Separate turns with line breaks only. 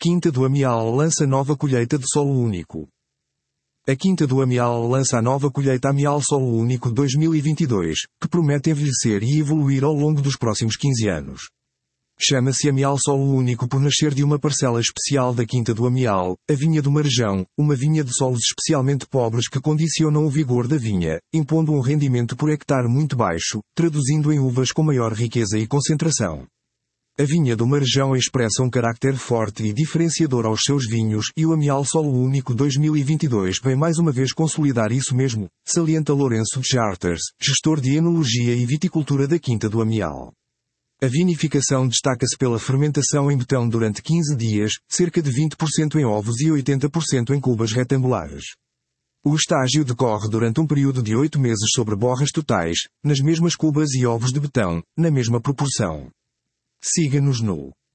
Quinta do Amial lança nova colheita de solo único. A Quinta do Amial lança a nova colheita Amial Solo Único 2022, que promete envelhecer e evoluir ao longo dos próximos 15 anos. Chama-se Amial Solo Único por nascer de uma parcela especial da Quinta do Amial, a Vinha do Marjão, uma vinha de solos especialmente pobres que condicionam o vigor da vinha, impondo um rendimento por hectare muito baixo, traduzindo em uvas com maior riqueza e concentração. A Vinha do Marjão expressa um carácter forte e diferenciador aos seus vinhos e o Amial Solo Único 2022 vem mais uma vez consolidar isso mesmo, salienta Lourenço de Charters, gestor de enologia e viticultura da Quinta do Amial. A vinificação destaca-se pela fermentação em betão durante 15 dias, cerca de 20% em ovos e 80% em cubas retangulares. O estágio decorre durante um período de 8 meses sobre borras totais, nas mesmas cubas e ovos de betão, na mesma proporção. Siga-nos no